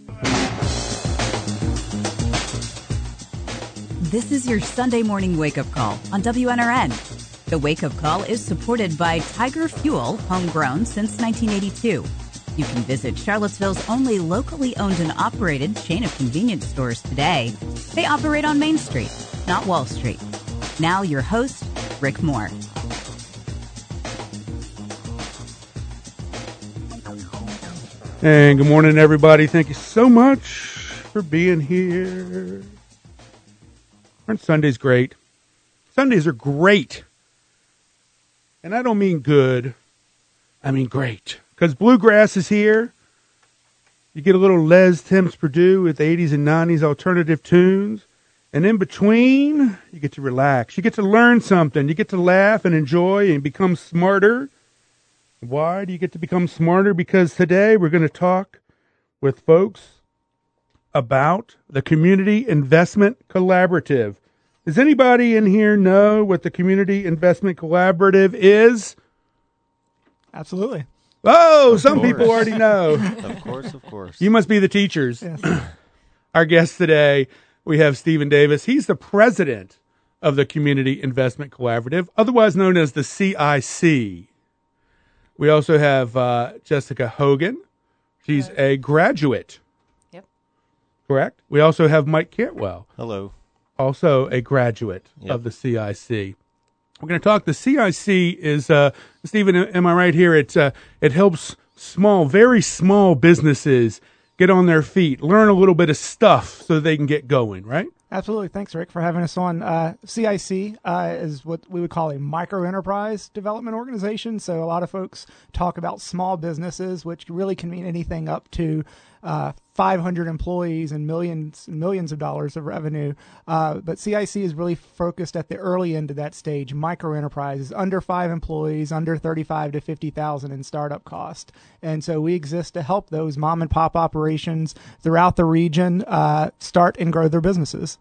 This is your Sunday morning wake-up call on WNRN. The wake-up call is supported by Tiger Fuel, homegrown since 1982. You can visit Charlottesville's only locally owned and operated chain of convenience stores today. They operate on Main Street, not Wall Street. Now your host, Rick Moore. And good morning, everybody. Thank you so much for being here. Aren't Sundays great? Sundays are great. And I don't mean good. I mean great. Because bluegrass is here. You get a little Les Thames Purdue with 80s and 90s alternative tunes. And in between, you get to relax. You get to learn something. You get to laugh and enjoy and become smarter. Why do you get to become smarter? Because today we're going to talk with folks about the Community Investment Collaborative. Does anybody in here know what the Community Investment Collaborative is? Absolutely. Oh, some people already know. Of course. You must be the teachers. Yes. Our guest today, we have Stephen Davis. He's the president of the Community Investment Collaborative, otherwise known as the CIC. We also have Jessica Hogan. She's a graduate. Yep. Correct? We also have Mike Cantwell. Hello. Also a graduate of the CIC. We're going to talk. The CIC is, Stephen, am I right here? It helps very small businesses get on their feet, learn a little bit of stuff so they can get going, right? Absolutely. Thanks, Rick, for having us on. CIC is what we would call a micro-enterprise development organization. So a lot of folks talk about small businesses, which really can mean anything up to 500 employees and millions of dollars of revenue. But CIC is really focused at the early end of that stage. Micro-enterprises, under 5 employees, under 35 to 50,000 in startup cost. And so we exist to help those mom and pop operations throughout the region start and grow their businesses.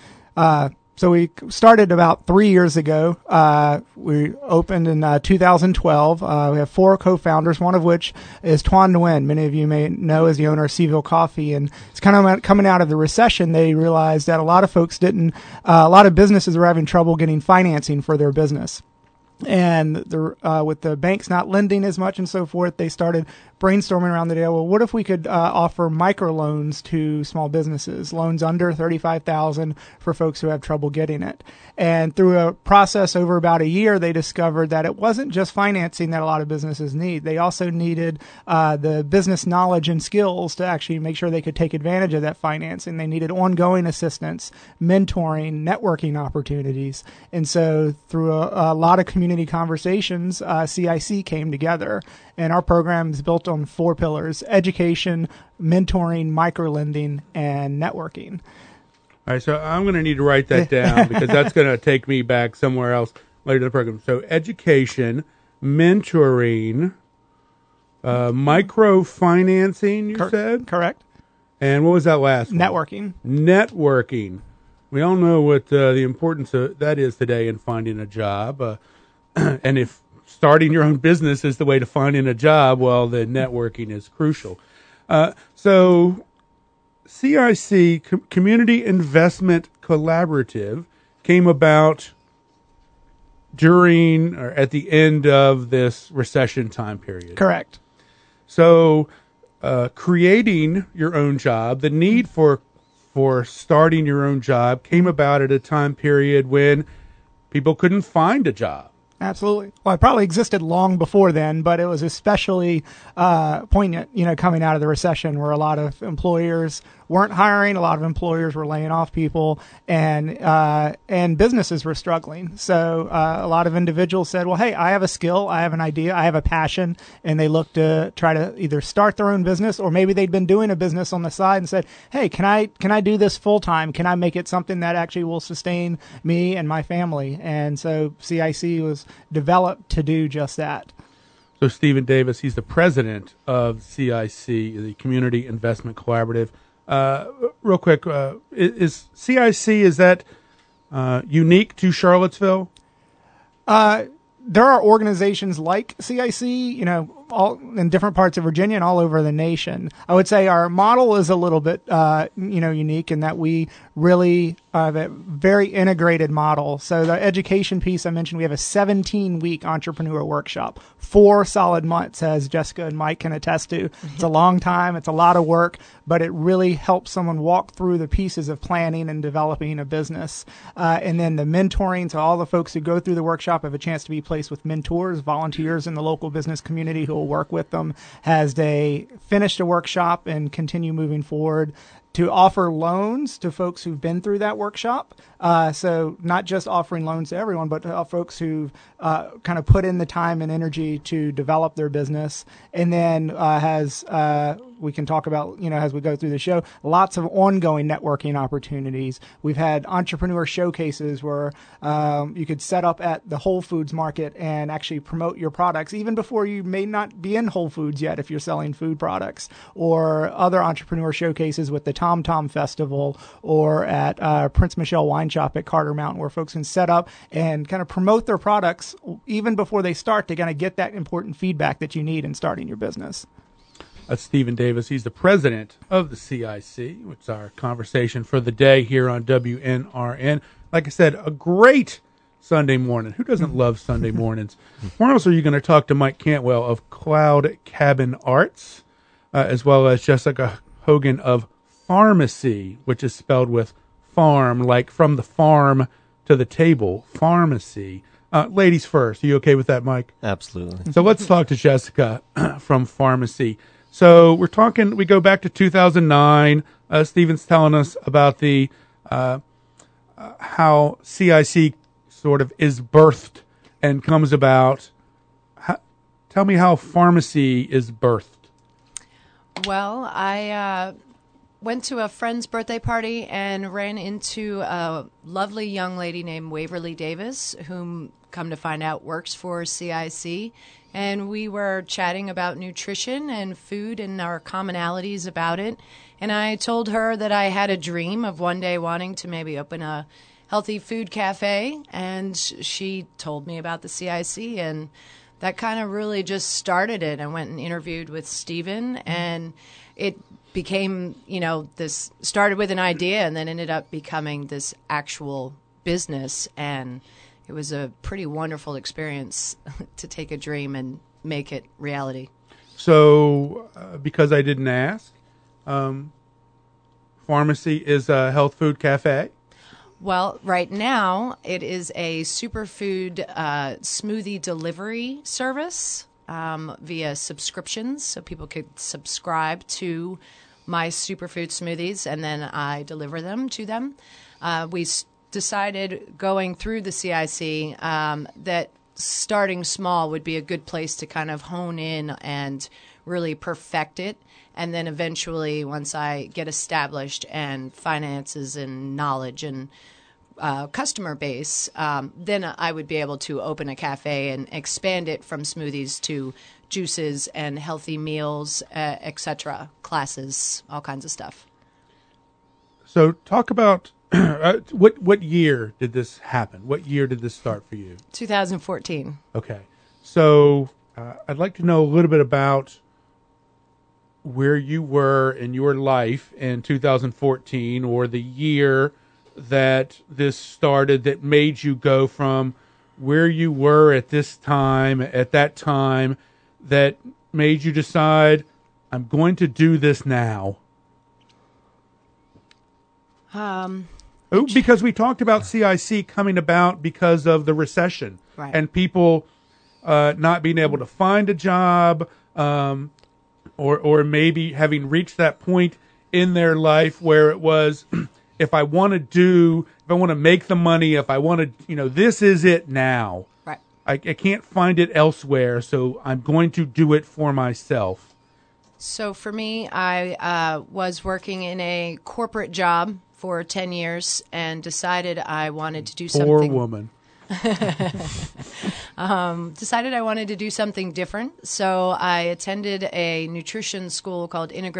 So we started about 3 years ago. We opened in 2012. We have 4 co-founders, one of which is Tuan Nguyen. Many of you may know as the owner of Seaville Coffee. And it's kind of coming out of the recession, they realized that a lot of folks a lot of businesses were having trouble getting financing for their business. And with the banks not lending as much and so forth, they started brainstorming around the day. Well, what if we could offer microloans to small businesses, loans under $35,000 for folks who have trouble getting it? And through a process over about a year, they discovered that it wasn't just financing that a lot of businesses need. They also needed the business knowledge and skills to actually make sure they could take advantage of that financing. They needed ongoing assistance, mentoring, networking opportunities. And so through a lot of community conversations, CIC came together. And our program is built on 4 pillars: education, mentoring, microlending, and networking. All right, so I'm going to need to write that down because that's going to take me back somewhere else later in the program. So education, mentoring, microfinancing, you said? Correct. And what was that last one? Networking. We all know what the importance of that is today in finding a job. And if starting your own business is the way to finding a job, well, then networking is crucial. So CIC, Community Investment Collaborative, came about during or at the end of this recession time period. Correct. So creating your own job, the need for starting your own job came about at a time period when people couldn't find a job. Absolutely. Well, it probably existed long before then, but it was especially poignant, coming out of the recession where a lot of employers weren't hiring, a lot of employers were laying off people, and businesses were struggling. So a lot of individuals said, well, hey, I have a skill, I have an idea, I have a passion, and they looked to try to either start their own business, or maybe they'd been doing a business on the side and said, hey, can I do this full time? Can I make it something that actually will sustain me and my family? And so CIC was developed to do just that. So Stephen Davis, he's the president of CIC, the Community Investment Collaborative. Real quick, is CIC, is that unique to Charlottesville? There are organizations like CIC, all in different parts of Virginia and all over the nation. I would say our model is a little bit, unique in that we really have a very integrated model. So the education piece I mentioned, we have a 17-week entrepreneur workshop, 4 solid months, as Jessica and Mike can attest to. It's a long time. It's a lot of work, but it really helps someone walk through the pieces of planning and developing a business. And then the mentoring, so all the folks who go through the workshop have a chance to be placed with mentors, volunteers in the local business community who will work with them as they finish the workshop and continue moving forward, to offer loans to folks who've been through that workshop. So not just offering loans to everyone, but to folks who've kind of put in the time and energy to develop their business. And then we can talk about, as we go through the show, lots of ongoing networking opportunities. We've had entrepreneur showcases where you could set up at the Whole Foods market and actually promote your products, even before you may not be in Whole Foods yet if you're selling food products, or other entrepreneur showcases with the Tom Tom Festival, or at Prince Michelle Wine Shop at Carter Mountain, where folks can set up and kind of promote their products even before they start to kind of get that important feedback that you need in starting your business. That's Stephen Davis. He's the president of the CIC, which is our conversation for the day here on WNRN. Like I said, a great Sunday morning. Who doesn't love Sunday mornings? Where else are you going to talk to Mike Cantwell of Cloud Cabin Arts, as well as Jessica Hogan of Pharmacy, which is spelled with farm, like from the farm to the table, pharmacy. Ladies first. Are you okay with that, Mike? Absolutely. So let's talk to Jessica from Pharmacy. So we go back to 2009. Stephen's telling us about the how CIC sort of is birthed and comes about. Tell me how Pharmacy is birthed. Well, I went to a friend's birthday party and ran into a lovely young lady named Waverly Davis, whom, come to find out, works for CIC. And we were chatting about nutrition and food and our commonalities about it. And I told her that I had a dream of one day wanting to maybe open a healthy food cafe. And she told me about the CIC, and that kind of really just started it. I went and interviewed with Stephen, and it became, this started with an idea and then ended up becoming this actual business. And it was a pretty wonderful experience to take a dream and make it reality. So, because I didn't ask, Pharmacy is a health food cafe? Well, right now it is a superfood smoothie delivery service via subscriptions. So people could subscribe to my superfood smoothies, and then I deliver them to them. We decided going through the CIC that starting small would be a good place to kind of hone in and really perfect it. And then eventually, once I get established and finances and knowledge and customer base, then I would be able to open a cafe and expand it from smoothies to juices and healthy meals, etc., classes, all kinds of stuff. So talk about what year did this happen? What year did this start for you? 2014. Okay. So I'd like to know a little bit about where you were in your life in 2014, or the year that this started that made you go from where you were at that time, that made you decide, I'm going to do this now. Because we talked about CIC coming about because of the recession, right, and people not being able to find a job, or maybe having reached that point in their life where it was, if I want to make the money, if I want to, this is it now. Right. I can't find it elsewhere, so I'm going to do it for myself. So for me, I was working in a corporate job for 10 years and decided I wanted to do something. Poor woman. Decided I wanted to do something different. So I attended a nutrition school called Institute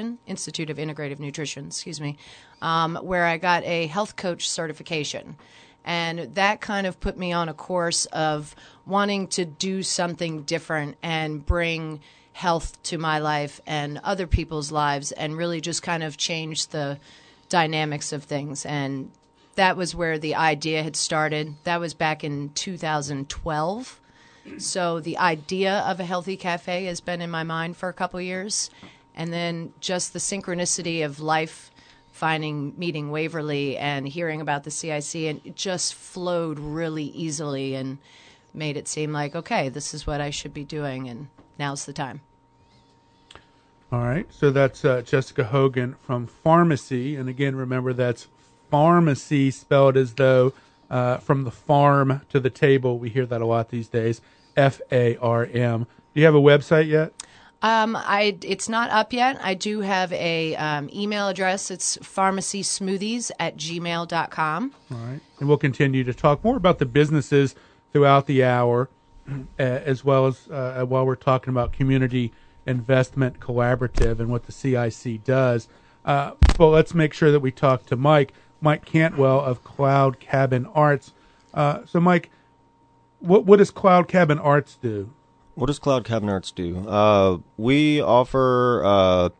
of Integrative Nutrition, where I got a health coach certification. And that kind of put me on a course of wanting to do something different and bring health to my life and other people's lives and really just kind of change the dynamics of things. And that was where the idea had started. That was back in 2012. So the idea of a healthy cafe has been in my mind for a couple years. And then just the synchronicity of life, meeting Waverly and hearing about the CIC, and it just flowed really easily and made it seem like, okay, this is what I should be doing, and now's the time. All right. So that's Jessica Hogan from Farmacy. And again, remember that's pharmacy spelled as though from the farm to the table. We hear that a lot these days. FARM. Do you have a website yet? It's not up yet. I do have a email address. It's pharmacysmoothies@gmail.com. All right. And we'll continue to talk more about the businesses throughout the hour, as well as while we're talking about Community Investment Collaborative and what the CIC does. But let's make sure that we talk to Mike Cantwell of Cloud Cabin Arts. So, Mike, what does Cloud Cabin Arts do? What does Cloud Cabin Arts do? We offer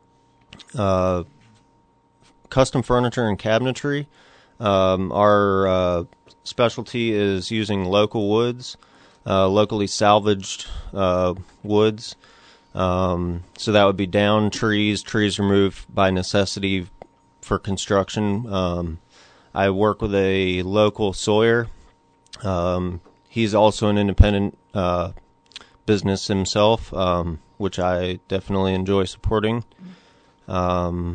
custom furniture and cabinetry. Our specialty is using local woods, locally salvaged woods. So that would be down trees removed by necessity for construction. I work with a local sawyer. He's also an independent business himself, which I definitely enjoy supporting. So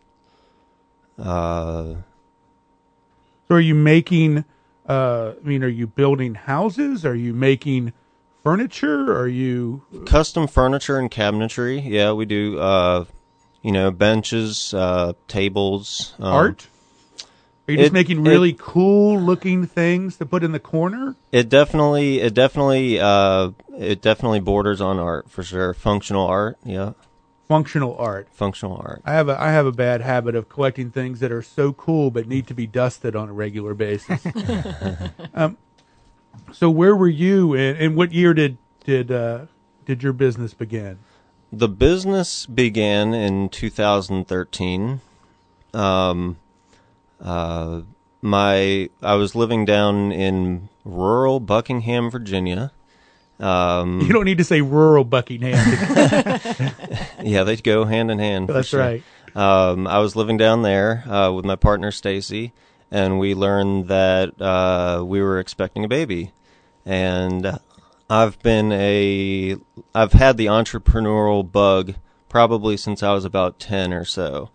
are you making, are you building houses? Are you making furniture? Are you... Custom furniture and cabinetry. Yeah, we do, benches, tables. Art? Are you just making really cool looking things to put in the corner? It definitely borders on art for sure. Functional art, yeah. Functional art. I have a bad habit of collecting things that are so cool but need to be dusted on a regular basis. So where were you, and what year did your business begin? The business began in 2013. I was living down in rural Buckingham, Virginia. You don't need to say rural Buckingham. Yeah, they go hand in hand. That's sure. Right. I was living down there with my partner Stacy, and we learned that we were expecting a baby. And I've had the entrepreneurial bug probably since I was about 10 or so.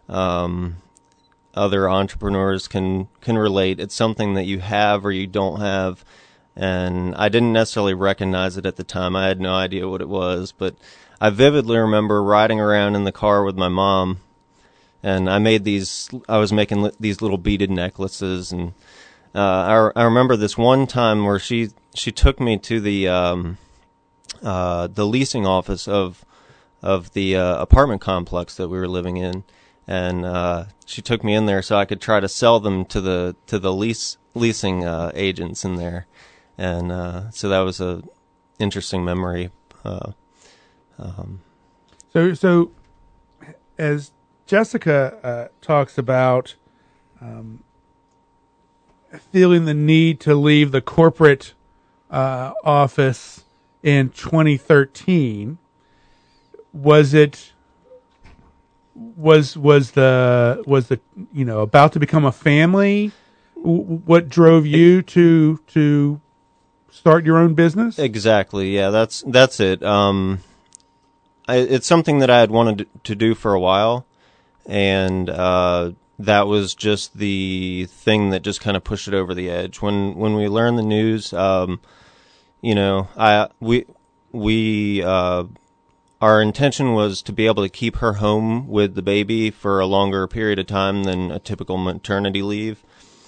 Other entrepreneurs can relate. It's something that you have or you don't have. And I didn't necessarily recognize it at the time. I had no idea what it was, but I vividly remember riding around in the car with my mom, and I was making these little beaded necklaces, and I remember this one time where she took me to the leasing office of the apartment complex that we were living in, and she took me in there so I could try to sell them to the leasing agents in there. And so that was a interesting memory. So as Jessica talks about feeling the need to leave the corporate office in 2013, was the about to become a family? What drove you to start your own business? Exactly. Yeah, that's it. It's something that I had wanted to do for a while, and that was just the thing that just kind of pushed it over the edge. When we learned the news, our intention was to be able to keep her home with the baby for a longer period of time than a typical maternity leave.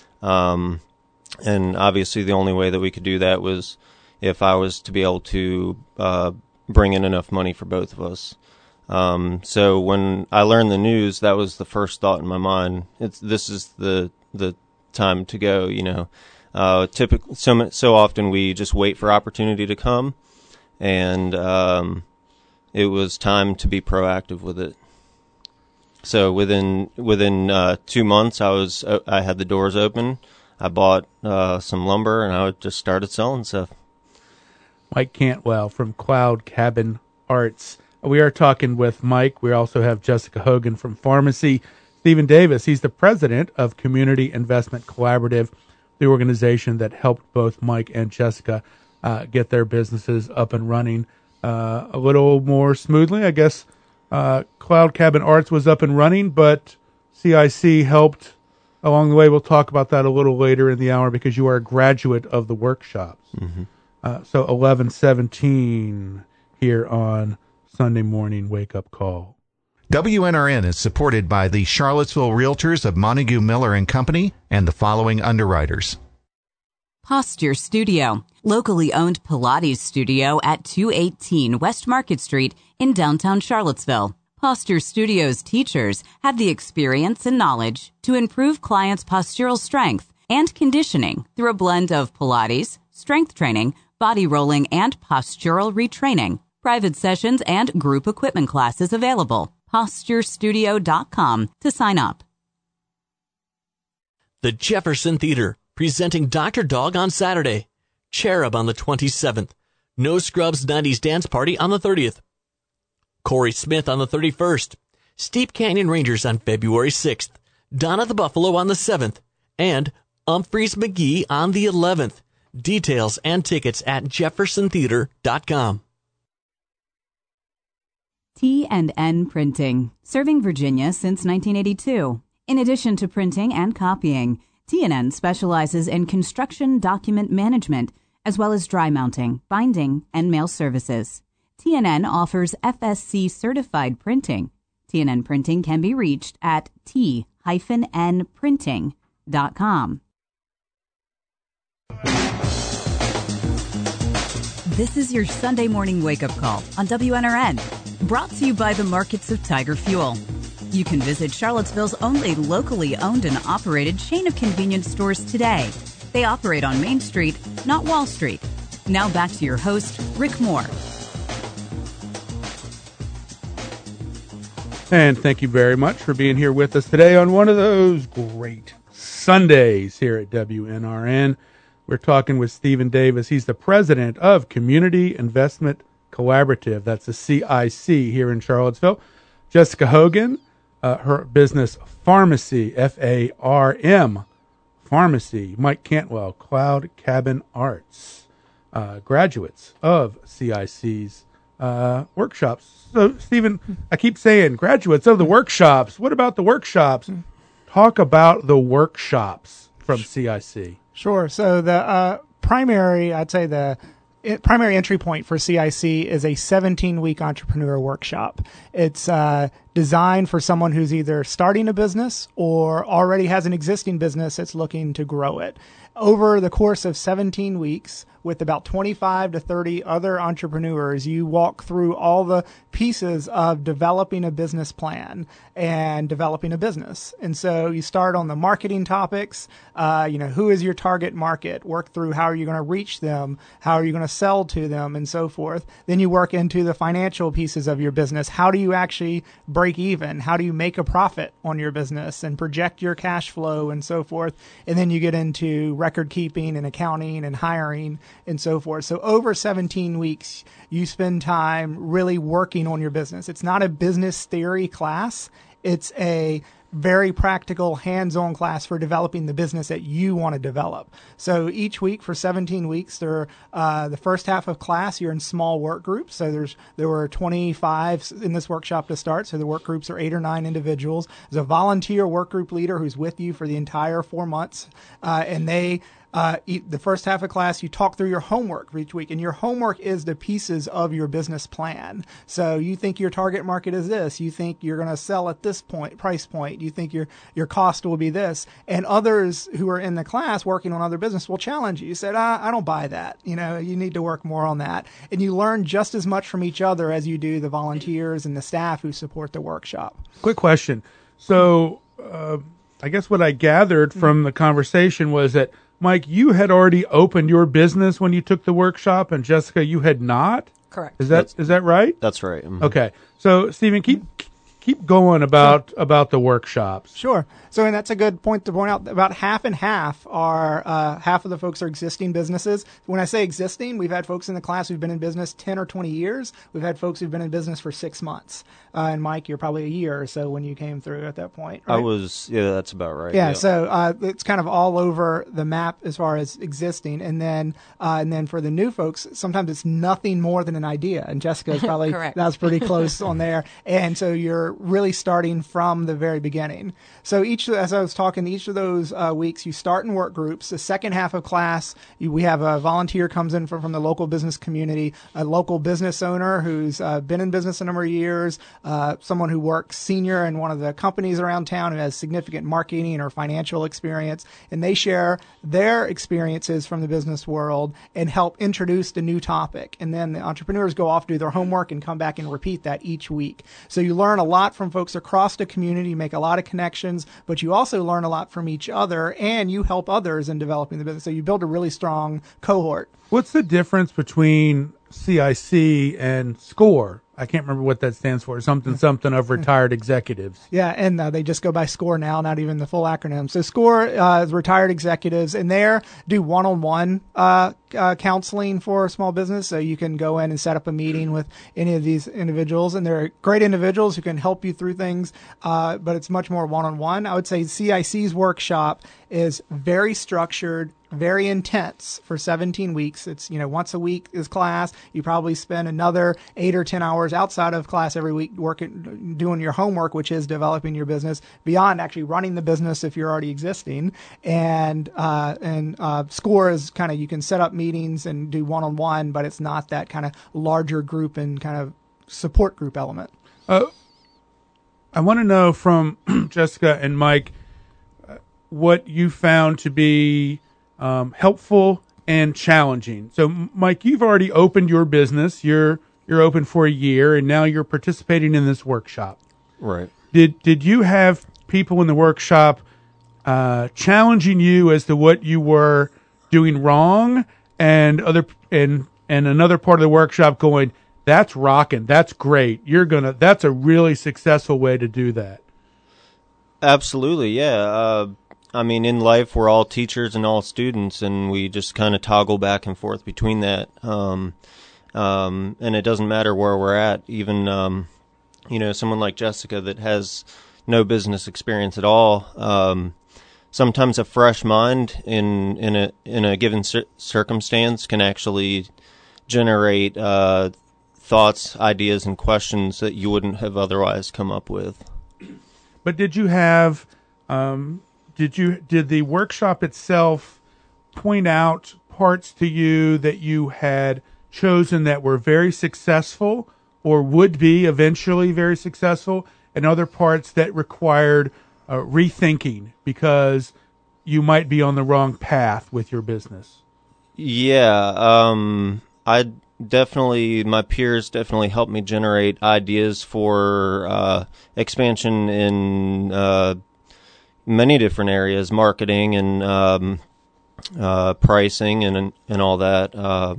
And obviously the only way that we could do that was if I was to be able to bring in enough money for both of us. So when I learned the news, that was the first thought in my mind. This is the time to go, Typically, so often we just wait for opportunity to come, and it was time to be proactive with it. So within 2 months, I had the doors open. I bought some lumber, and I just started selling stuff. Mike Cantwell from Cloud Cabin Arts. We are talking with Mike. We also have Jessica Hogan from Pharmacy. Stephen Davis, he's the president of Community Investment Collaborative, the organization that helped both Mike and Jessica get their businesses up and running a little more smoothly. I guess Cloud Cabin Arts was up and running, but CIC helped along the way. We'll talk about that a little later in the hour because you are a graduate of the workshops. Mm-hmm. So 11:17 here on Sunday Morning Wake Up Call. WNRN is supported by the Charlottesville Realtors of Montague Miller and Company and the following underwriters. Posture Studio, locally owned Pilates studio at 218 West Market Street in downtown Charlottesville. Posture Studio's teachers have the experience and knowledge to improve clients' postural strength and conditioning through a blend of Pilates, strength training, body rolling, and postural retraining. Private sessions and group equipment classes available. PostureStudio.com to sign up. The Jefferson Theater, presenting Dr. Dog on Saturday. Cherub on the 27th. No Scrubs 90s Dance Party on the 30th. Corey Smith on the 31st. Steep Canyon Rangers on February 6th. Donna the Buffalo on the 7th. And Humphreys McGee on the 11th. Details and tickets at jeffersontheater.com. T&N Printing, serving Virginia since 1982. In addition to printing and copying, T&N specializes in construction document management, as well as dry mounting, binding, and mail services. T&N offers FSC certified printing. T&N Printing can be reached at t-nprinting.com. This is your Sunday morning wake-up call on WNRN. Brought to you by the markets of Tiger Fuel. You can visit Charlottesville's only locally owned and operated chain of convenience stores today. They operate on Main Street, not Wall Street. Now back to your host, Rick Moore. And thank you very much for being here with us today on one of those great Sundays here at WNRN. We're talking with Stephen Davis. He's the president of Community Investment Collaborative. That's the CIC here in Charlottesville. Jessica Hogan, her business Pharmacy, F-A-R-M, Pharmacy. Mike Cantwell, Cloud Cabin Arts, graduates of CIC's workshops. So, Stephen, I keep saying graduates of the workshops. What about the workshops? Talk about the workshops from CIC. Sure. So the primary entry point for CIC is a 17-week entrepreneur workshop. It's designed for someone who's either starting a business or already has an existing business that's looking to grow it. Over the course of 17 weeks, with about 25 to 30 other entrepreneurs, you walk through all the pieces of developing a business plan and developing a business. And so you start on the marketing topics, who is your target market, work through how are you going to reach them, how are you going to sell to them, and so forth. Then you work into the financial pieces of your business. How do you actually break even? How do you make a profit on your business and project your cash flow and so forth? And then you get into record keeping and accounting and hiring and so forth. So over 17 weeks, you spend time really working on your business. It's not a business theory class. It's a very practical, hands-on class for developing the business that you want to develop. So each week for 17 weeks, the first half of class, you're in small work groups. So there were 25 in this workshop to start. So the work groups are 8 or 9 individuals. There's a volunteer work group leader who's with you for the entire 4 months, and they the first half of class, you talk through your homework for each week, and your homework is the pieces of your business plan. So you think your target market is this. You think you're going to sell at this price point. You think your cost will be this. And others who are in the class working on other business will challenge you. You said, I don't buy that. You need to work more on that. And you learn just as much from each other as you do the volunteers and the staff who support the workshop. Quick question. So I guess what I gathered from the conversation was that Mike, you had already opened your business when you took the workshop, and Jessica, you had not? Correct. Is that right? That's right. Mhm. Okay. So, Stephen, keep going about the workshops. Sure. So, and that's a good point to point out. About half and half are half of the folks are existing businesses. When I say existing, we've had folks in the class who've been in business 10 or 20 years. We've had folks who've been in business for 6 months. And Mike, you're probably a year or so when you came through at that point. Right? That's about right. Yeah. So it's kind of all over the map as far as existing, and then for the new folks, sometimes it's nothing more than an idea. And Jessica is probably that's pretty close on there. And so you're really starting from the very beginning. So as I was talking, each of those weeks, you start in work groups. The second half of class, we have a volunteer comes in from the local business community, a local business owner who's been in business a number of years, someone who works senior in one of the companies around town who has significant marketing or financial experience, and they share their experiences from the business world and help introduce the new topic. And then the entrepreneurs go off, do their homework, and come back and repeat that each week. So you learn a lot from folks across the community, make a lot of connections, but you also learn a lot from each other, and you help others in developing the business. So you build a really strong cohort. What's the difference between CIC and SCORE? I can't remember what that stands for. Something of retired executives. Yeah, and they just go by SCORE now, not even the full acronym. So SCORE is retired executives, and they do one-on-one counseling for small business. So you can go in and set up a meeting with any of these individuals, and they're great individuals who can help you through things, but it's much more one-on-one. I would say CIC's workshop is very structured, very intense for 17 weeks. It's, once a week is class. You probably spend another 8 or 10 hours outside of class every week doing your homework, which is developing your business beyond actually running the business if you're already existing. And SCORE is kind of, you can set up meetings and do one-on-one, but it's not that kind of larger group and kind of support group element. I want to know from Jessica and Mike what you found to be helpful and challenging. So, Mike, you've already opened your business. You're open for a year, and now you're participating in this workshop. Right. Did you have people in the workshop challenging you as to what you were doing wrong, and another part of the workshop going, "That's rocking. That's great. That's a really successful way to do that." Absolutely, yeah. I mean, in life, we're all teachers and all students, and we just kind of toggle back and forth between that. And it doesn't matter where we're at. Even, someone like Jessica that has no business experience at all. Sometimes a fresh mind in a given circumstance can actually generate thoughts, ideas, and questions that you wouldn't have otherwise come up with. But did you have? Did the workshop itself point out parts to you that you had chosen that were very successful or would be eventually very successful, and other parts that required rethinking because you might be on the wrong path with your business? Yeah, my peers definitely helped me generate ideas for expansion in many different areas, marketing and pricing and all that.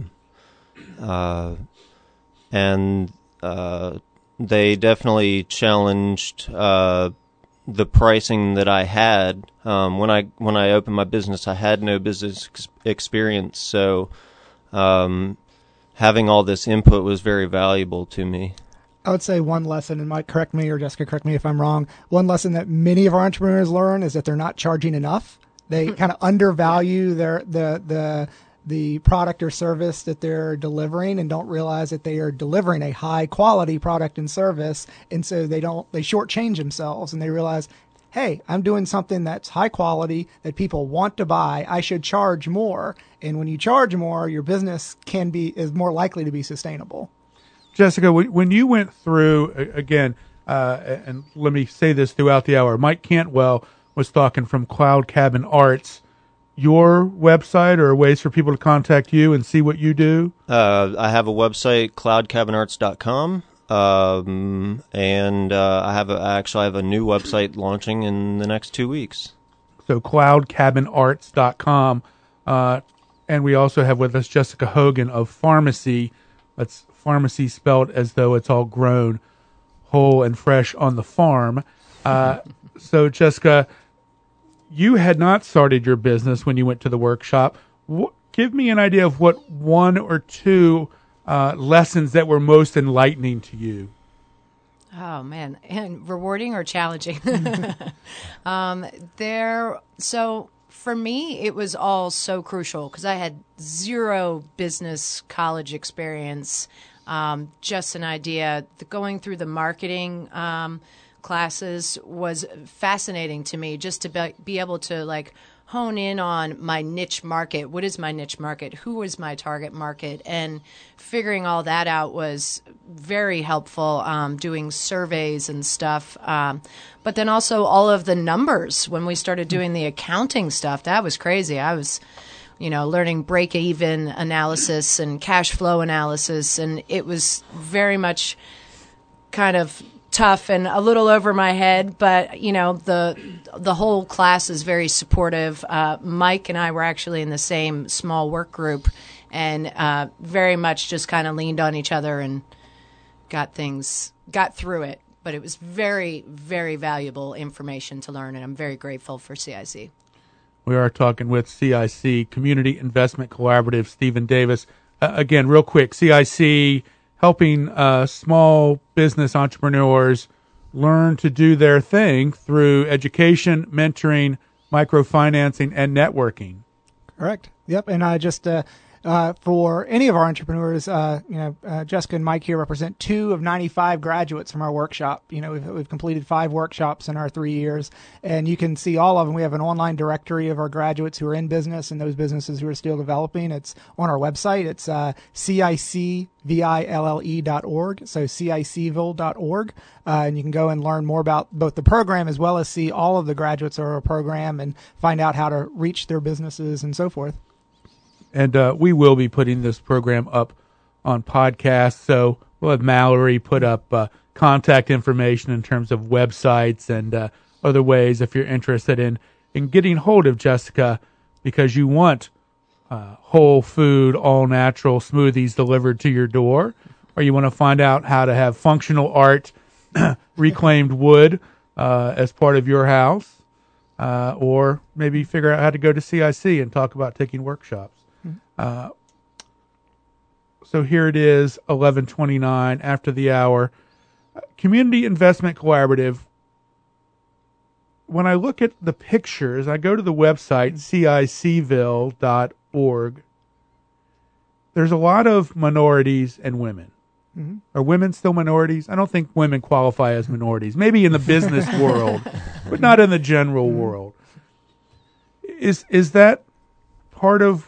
And they definitely challenged the pricing that I had. When I opened my business, I had no business experience, so having all this input was very valuable to me. I would say one lesson, and Mike, correct me, or Jessica, correct me if I'm wrong. One lesson that many of our entrepreneurs learn is that they're not charging enough. They kind of undervalue the product or service that they're delivering, and don't realize that they are delivering a high quality product and service. And so they shortchange themselves, and they realize, hey, I'm doing something that's high quality that people want to buy. I should charge more. And when you charge more, your business is more likely to be sustainable. Jessica, when you went through, again, and let me say this throughout the hour, Mike Cantwell was talking from Cloud Cabin Arts. Your website or ways for people to contact you and see what you do? I have a website, cloudcabinarts.com, and I have a new website launching in the next 2 weeks. So cloudcabinarts.com. And we also have with us Jessica Hogan of Pharmacy. That's pharmacy spelled as though it's all grown whole and fresh on the farm. So, Jessica, you had not started your business when you went to the workshop. Give me an idea of what one or two lessons that were most enlightening to you. Oh man, and rewarding or challenging? So for me, it was all so crucial because I had zero business college experience. Just an idea. Going through the marketing classes was fascinating to me. Just to be able to hone in on my niche market. What is my niche market? Who is my target market? And figuring all that out was very helpful, doing surveys and stuff. But then also all of the numbers. When we started doing the accounting stuff, that was crazy. I was, learning break-even analysis and cash flow analysis, and it was very much kind of tough and a little over my head, but the whole class is very supportive. Mike and I were actually in the same small work group, and very much just kind of leaned on each other and got through it. But it was very, very valuable information to learn, and I'm very grateful for CIC. We are talking with CIC, Community Investment Collaborative, Stephen Davis. Again, real quick, CIC helping small business entrepreneurs learn to do their thing through education, mentoring, microfinancing, and networking. Correct. Yep. And just for any of our entrepreneurs, Jessica and Mike here represent 2 of 95 graduates from our workshop. We've completed 5 workshops in our 3 years, and you can see all of them. We have an online directory of our graduates who are in business and those businesses who are still developing. It's on our website. It's CICVILLE.org, so CICville.org, and you can go and learn more about both the program as well as see all of the graduates of our program and find out how to reach their businesses and so forth. And we will be putting this program up on podcast, so we'll have Mallory put up contact information in terms of websites and other ways if you're interested in getting hold of Jessica because you want whole food, all natural smoothies delivered to your door, or you want to find out how to have functional art, reclaimed wood as part of your house, or maybe figure out how to go to CIC and talk about taking workshops. So here it is, 11:29 after the hour. Community Investment Collaborative. When I look at the pictures, I go to the website, CICville.org. There's a lot of minorities and women. Mm-hmm. Are women still minorities? I don't think women qualify as minorities. Maybe in the business world, but not in the general world. Is that part of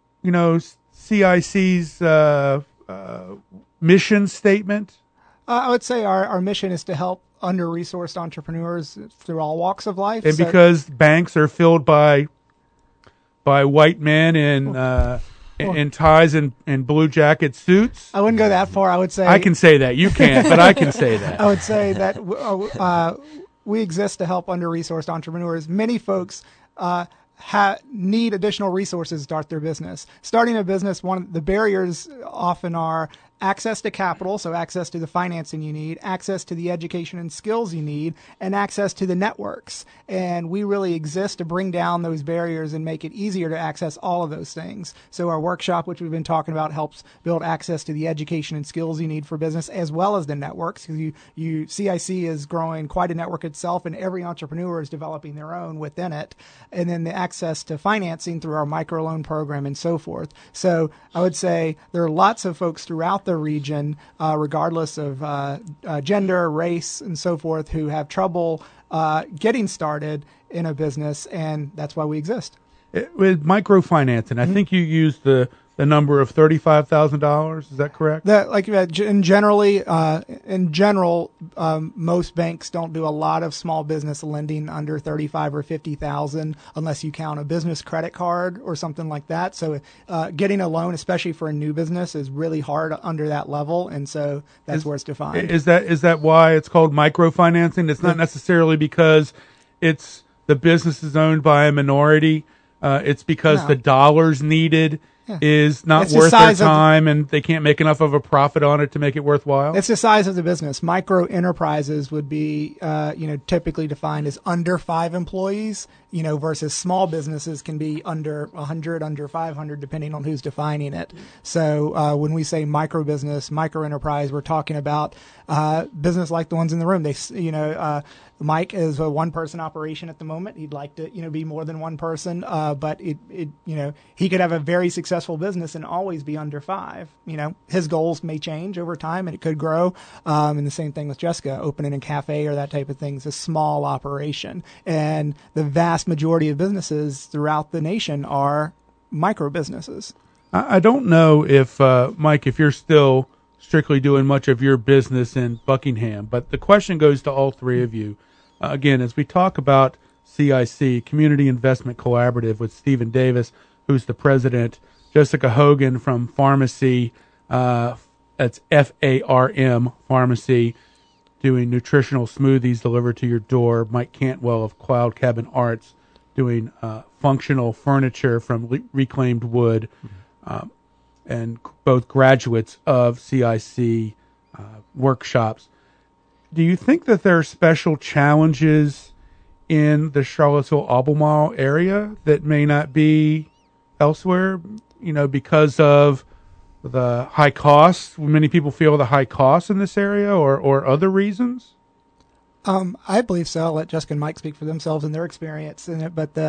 CIC's mission statement? I would say our mission is to help under-resourced entrepreneurs through all walks of life. And because banks are filled by white men in ties and blue jacket suits? I wouldn't go that far. I would say... I can say that. You can't, but I can say that. I would say that we exist to help under-resourced entrepreneurs. Many folks... need additional resources to start their business. Starting a business, one of the barriers often are access to capital, so access to the financing you need, access to the education and skills you need, and access to the networks. And we really exist to bring down those barriers and make it easier to access all of those things. So our workshop, which we've been talking about, helps build access to the education and skills you need for business, as well as the networks. Because CIC is growing quite a network itself, and every entrepreneur is developing their own within it. And then the access to financing through our microloan program and so forth. So I would say there are lots of folks throughout the region, regardless of gender, race, and so forth, who have trouble getting started in a business, and that's why we exist. With microfinancing, I think you used the number of $35,000. Is that correct? In general, most banks don't do a lot of small business lending under $35,000 or $50,000 unless you count a business credit card or something like that. So getting a loan, especially for a new business, is really hard under that level, and so that's where it's defined. Is that why it's called microfinancing? It's not necessarily because the business is owned by a minority. It's because No. the dollars needed is not It's the worth their size of the- time, and they can't make enough of a profit on it to make it worthwhile? It's the size of the business. Micro enterprises would be, typically defined as under 5 employees, versus small businesses can be under 100, under 500, depending on who's defining it. So when we say micro business, micro enterprise, we're talking about business like the ones in the room. Mike is a one-person operation at the moment. He'd like to, be more than one person, but he could have a very successful business and always be under 5. His goals may change over time, and it could grow. And the same thing with Jessica, opening a cafe or that type of thing is a small operation. And the vast majority of businesses throughout the nation are micro businesses. I don't know if, Mike, if you're still strictly doing much of your business in Buckingham, but the question goes to all three of you. Again, as we talk about CIC, Community Investment Collaborative, with Stephen Davis, who's the president, Jessica Hogan from Pharmacy, that's FARM Pharmacy, doing nutritional smoothies delivered to your door, Mike Cantwell of Cloud Cabin Arts, doing functional furniture from reclaimed wood, and both graduates of CIC workshops. Do you think that there are special challenges in the Charlottesville-Albemarle area that may not be elsewhere, because of the high costs? Many people feel the high costs in this area, or other reasons? I believe so. I'll let Jessica and Mike speak for themselves and their experience in it. But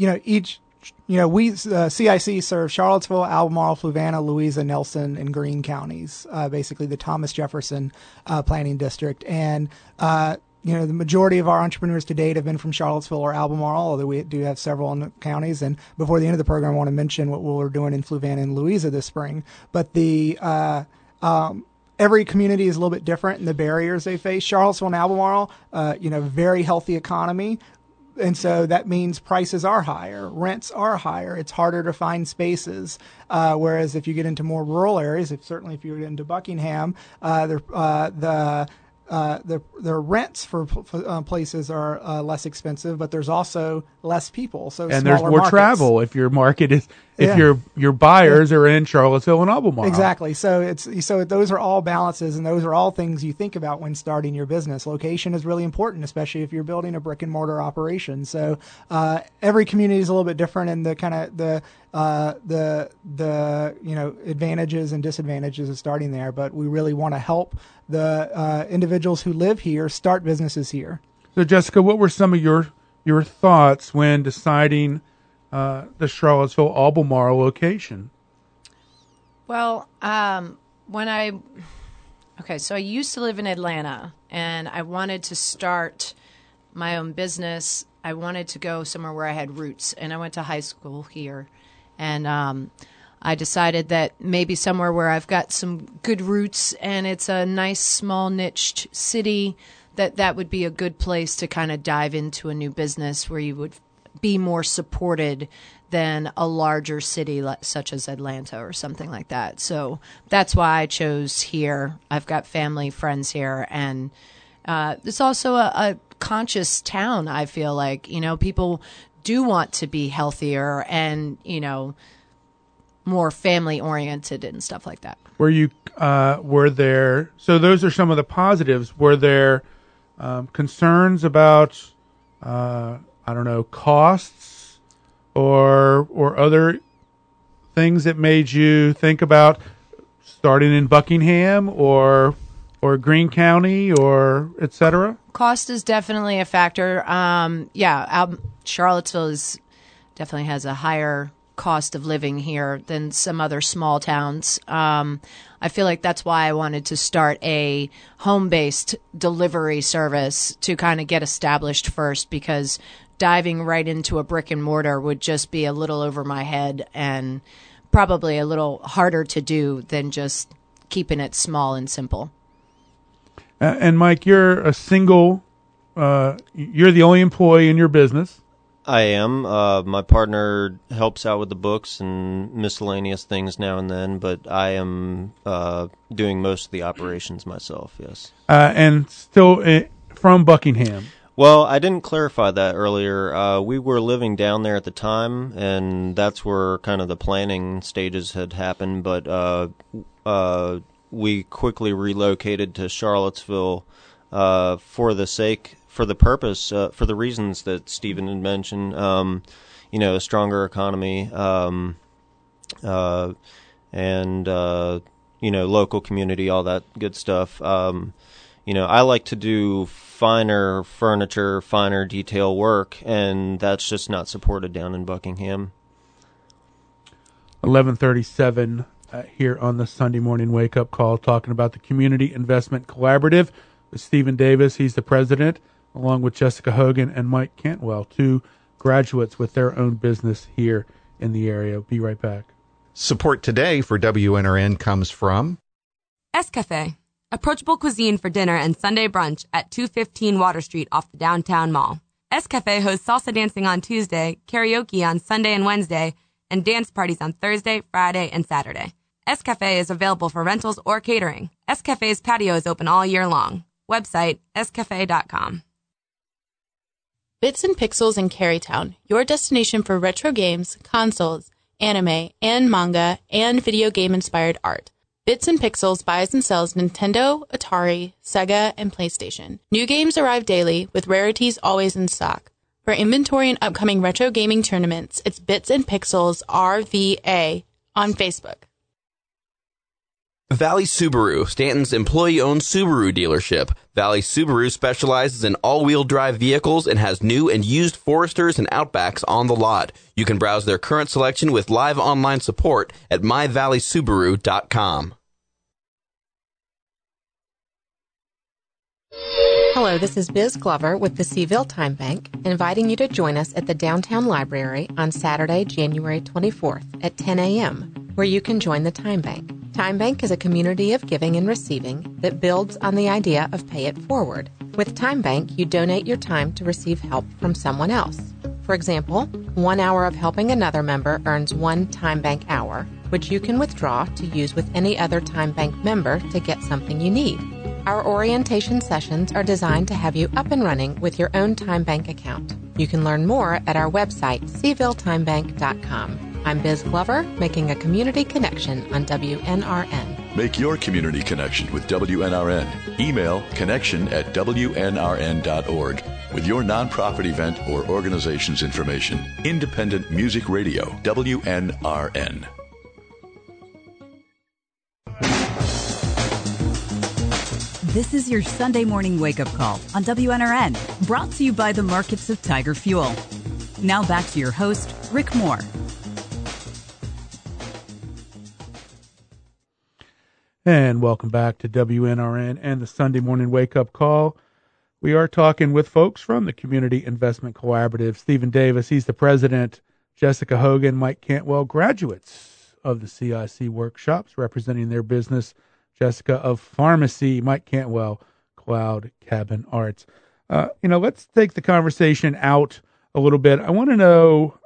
CIC serves Charlottesville, Albemarle, Fluvanna, Louisa, Nelson, and Greene counties, basically the Thomas Jefferson planning district. And, the majority of our entrepreneurs to date have been from Charlottesville or Albemarle, although we do have several in the counties. And before the end of the program, I want to mention what we're doing in Fluvanna and Louisa this spring. But every community is a little bit different in the barriers they face. Charlottesville and Albemarle, very healthy economy. And so that means prices are higher, rents are higher. It's harder to find spaces. Whereas if you get into more rural areas, certainly if you get into Buckingham, the rents for places are less expensive, but there's also less people. So and there's more markets. Travel if your market is your buyers are in Charlottesville and Albemarle. Exactly. So those are all balances, and those are all things you think about when starting your business. Location is really important, especially if you're building a brick and mortar operation. So every community is a little bit different in the kind of the advantages and disadvantages of starting there. But we really want to help the individuals who live here start businesses here. So, Jessica, what were some of your thoughts when deciding the Charlottesville-Albemarle location? Well, so I used to live in Atlanta, and I wanted to start my own business. I wanted to go somewhere where I had roots, and I went to high school here. And I decided that maybe somewhere where I've got some good roots and it's a nice, small, niched city, that would be a good place to kind of dive into a new business where you would be more supported than a larger city such as Atlanta or something like that. So that's why I chose here. I've got family, friends here, and it's also a conscious town, I feel like. People do want to be healthier and, more family oriented and stuff like that. Were there, so those are some of the positives. Were there concerns about, costs or other things that made you think about starting in Buckingham or Greene County or et cetera? Cost is definitely a factor. Charlottesville definitely has a higher cost of living here than some other small towns. I feel like that's why I wanted to start a home-based delivery service to kind of get established first, because diving right into a brick and mortar would just be a little over my head and probably a little harder to do than just keeping it small and simple. And Mike, you're a single, you're the only employee in your business. I am. My partner helps out with the books and miscellaneous things now and then, but I am doing most of the operations myself, yes. And still from Buckingham. Well, I didn't clarify that earlier. We were living down there at the time, and that's where kind of the planning stages had happened, but we quickly relocated to Charlottesville for the purpose, for the reasons that Stephen had mentioned, a stronger economy, and local community, all that good stuff. I like to do finer furniture, finer detail work, and that's just not supported down in Buckingham. 11:37 here on the Sunday morning wake-up call, talking about the Community Investment Collaborative with Stephen Davis. He's the president, along with Jessica Hogan and Mike Cantwell, two graduates with their own business here in the area. Be right back. Support today for WNRN comes from Escafé, approachable cuisine for dinner and Sunday brunch at 215 Water Street off the downtown mall. Escafé hosts salsa dancing on Tuesday, karaoke on Sunday and Wednesday, and dance parties on Thursday, Friday, and Saturday. Escafé is available for rentals or catering. Escafé's patio is open all year long. Website, escafe.com. Bits and Pixels in Carytown, your destination for retro games, consoles, anime, and manga, and video game-inspired art. Bits and Pixels buys and sells Nintendo, Atari, Sega, and PlayStation. New games arrive daily, with rarities always in stock. For inventory and upcoming retro gaming tournaments, it's Bits and Pixels RVA on Facebook. Valley Subaru, Stanton's employee-owned Subaru dealership. Valley Subaru specializes in all-wheel drive vehicles and has new and used Foresters and Outbacks on the lot. You can browse their current selection with live online support at myvalleysubaru.com. Hello, this is Biz Glover with the Seaville Time Bank, inviting you to join us at the Downtown Library on Saturday, January 24th at 10 a.m., where you can join the Time Bank. Time Bank is a community of giving and receiving that builds on the idea of pay it forward. With Time Bank, you donate your time to receive help from someone else. For example, 1 hour of helping another member earns 1 Time Bank hour, which you can withdraw to use with any other Time Bank member to get something you need. Our orientation sessions are designed to have you up and running with your own Time Bank account. You can learn more at our website, SeavilleTimeBank.com. I'm Biz Glover, making a community connection on WNRN. Make your community connection with WNRN. Email connection@WNRN.org with your nonprofit event or organization's information. Independent Music Radio, WNRN. This is your Sunday morning wake-up call on WNRN, brought to you by the markets of Tiger Fuel. Now back to your host, Rick Moore. And welcome back to WNRN and the Sunday morning wake-up call. We are talking with folks from the Community Investment Collaborative. Stephen Davis, he's the president. Jessica Hogan, Mike Cantwell, graduates of the CIC workshops, representing their business. Jessica of Pharmacy, Mike Cantwell, Cloud Cabin Arts. Let's take the conversation out a little bit. I want to know,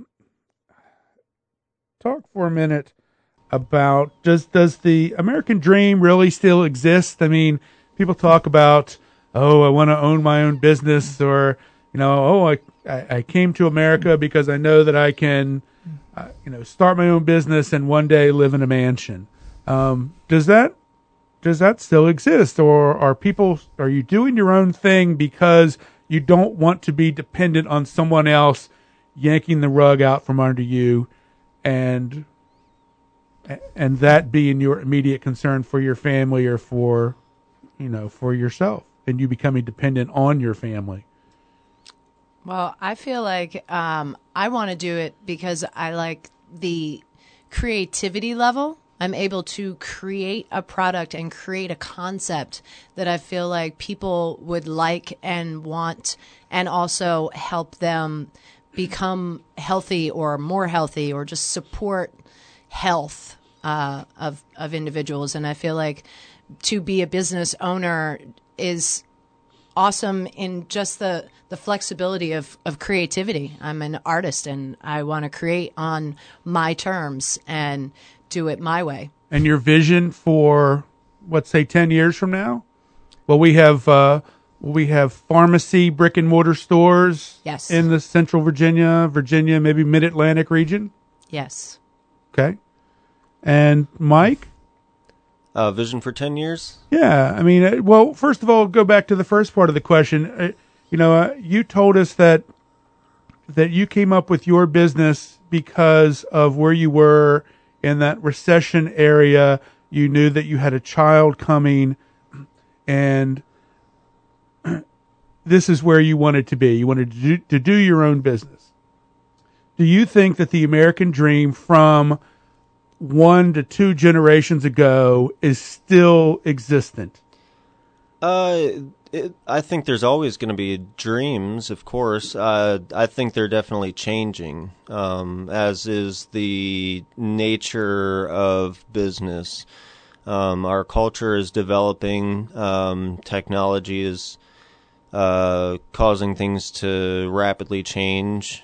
talk for a minute about, does the American dream really still exist? I mean, people talk about, I want to own my own business, or, I came to America because I know that I can, start my own business and one day live in a mansion. Does that still exist, or are you doing your own thing because you don't want to be dependent on someone else yanking the rug out from under you, and that being your immediate concern for your family or for yourself, and you becoming dependent on your family? Well, I feel like I want to do it because I like the creativity level. I'm able to create a product and create a concept that I feel like people would like and want, and also help them become healthy or more healthy, or just support health of individuals. And I feel like to be a business owner is awesome in just the flexibility of creativity. I'm an artist and I want to create on my terms and do it my way. And your vision for, let's say, 10 years from now? Well, we have We have pharmacy, brick and mortar stores. Yes. In the Central Virginia, maybe Mid-Atlantic region. Yes. Okay. And Mike? Vision for 10 years? Yeah. I mean, well, first of all, go back to the first part of the question. You told us that you came up with your business because of where you were in that recession area. You knew that you had a child coming, and this is where you wanted to be. You wanted to do your own business. Do you think that the American dream from 1 to 2 generations ago is still existent? I think there's always going to be dreams, of course. I think they're definitely changing, as is the nature of business. Our culture is developing. Technology is causing things to rapidly change.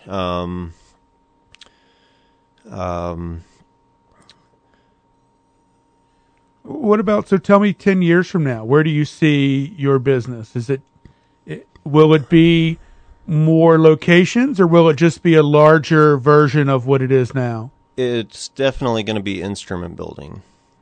What about, so tell me 10 years from now, where do you see your business? Will it be more locations, or will it just be a larger version of what it is now? It's definitely going to be instrument building.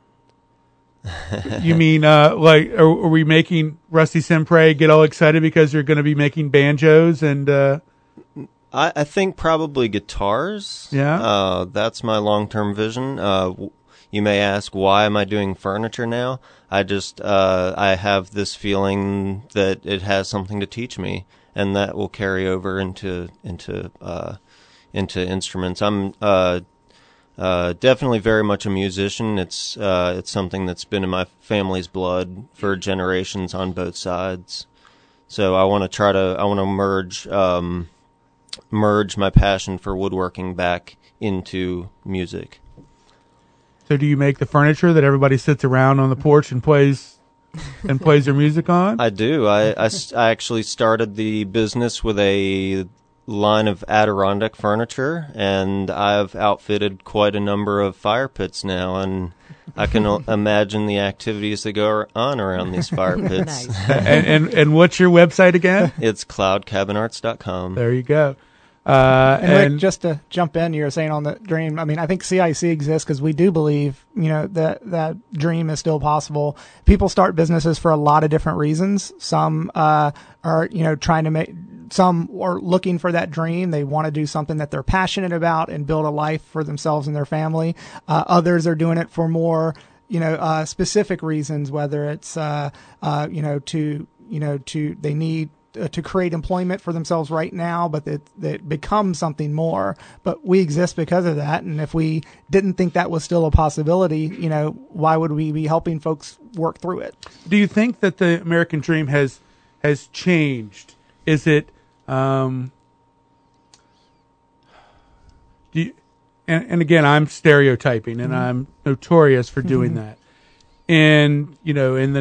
You mean, are we making Rusty Sempre get all excited because you're going to be making banjos and... I think probably guitars. Yeah. That's my long-term vision. You may ask, why am I doing furniture now? I have this feeling that it has something to teach me, and that will carry over into instruments. I'm definitely very much a musician. It's something that's been in my family's blood for generations on both sides. So I want to merge my passion for woodworking back into music. So do you make the furniture that everybody sits around on the porch and plays their music on? I do. I actually started the business with a line of Adirondack furniture, and I've outfitted quite a number of fire pits now, and I can imagine the activities that go on around these fire pits. Nice. and what's your website again? It's cloudcabinarts.com. There you go. And Rick, just to jump in, you were saying on the dream, I mean, I think CIC exists because we do believe, that dream is still possible. People start businesses for a lot of different reasons. Some are, trying to make, some are looking for that dream. They want to do something that they're passionate about and build a life for themselves and their family. Others are doing it for more, specific reasons, whether it's, they need to create employment for themselves right now, but that becomes something more. But we exist because of that. And if we didn't think that was still a possibility, why would we be helping folks work through it? Do you think that the American dream has changed? Is it, and again, I'm stereotyping and I'm notorious for doing that. And, in the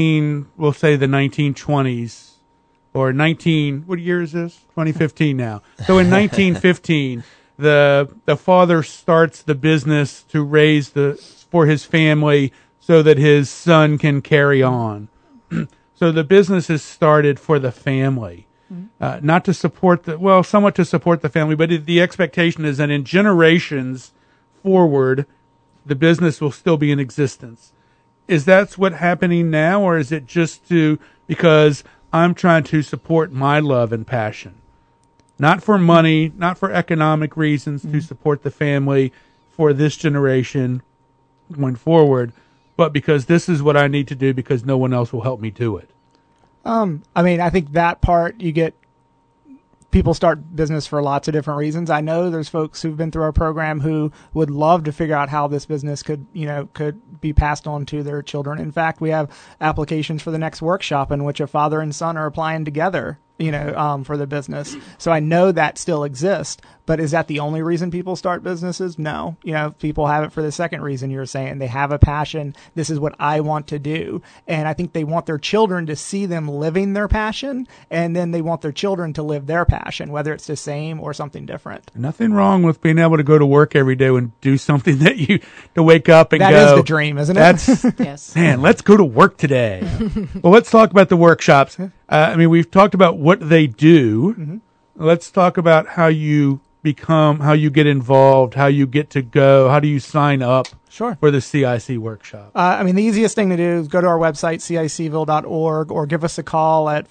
1920s, or what year is this? 2015 now. So in 1915, the father starts the business to raise for his family so that his son can carry on. So the business is started for the family, not to support somewhat to support the family, but the expectation is that in generations forward, the business will still be in existence. Is that what's happening now, or is it just because I'm trying to support my love and passion, not for money, not for economic reasons, to support the family for this generation going forward, but because this is what I need to do because no one else will help me do it? I think that part people start business for lots of different reasons. I know there's folks who've been through our program who would love to figure out how this business could be passed on to their children. In fact, we have applications for the next workshop in which a father and son are applying together, for the business. So I know that still exists, but is that the only reason people start businesses? No. People have it for the second reason you're saying. They have a passion. This is what I want to do. And I think they want their children to see them living their passion, and then they want their children to live their passion, whether it's the same or something different. Nothing wrong with being able to go to work every day and do something to wake up and go. That is the dream, isn't it? Yes. Man, let's go to work today. Well, let's talk about the workshops. We've talked about what they do. Mm-hmm. Let's talk about how you become, how you get involved, how you get to go, how do you sign up for the CIC workshop? The easiest thing to do is go to our website, cicville.org, or give us a call at